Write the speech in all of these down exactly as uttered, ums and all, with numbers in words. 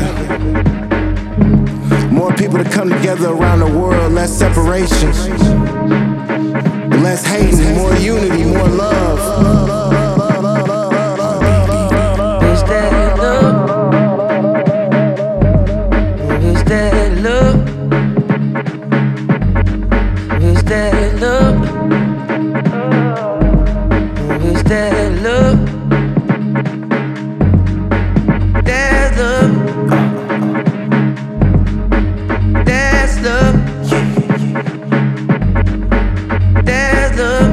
More people to come together around the world, less separation, less hating, more unity, more love. Is that love? Is that love? Is that love? Is that love? That's love. That's love. That's love.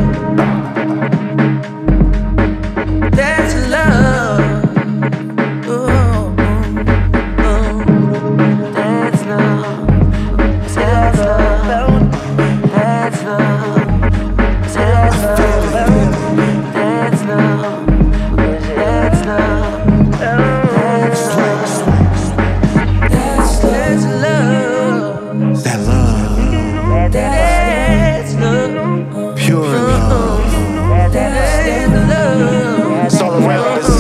That's love. Ooh, ooh, that's love. That's love. That's love. That's love. That's love. That's love. That's love. That love, That's love. pure love. That's love. It's all around us.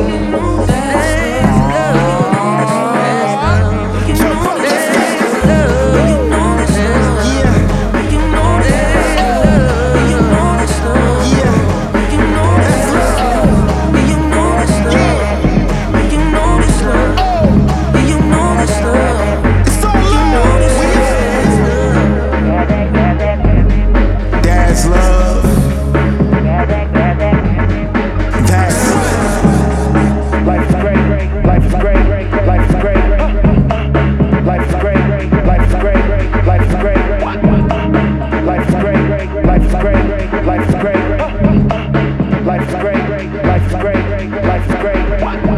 That's love. That's Life is great, life is great, life is great, life is great, life is great, life is great, life is great, life is great, life is great, life is great, life is great, life is great, life is great.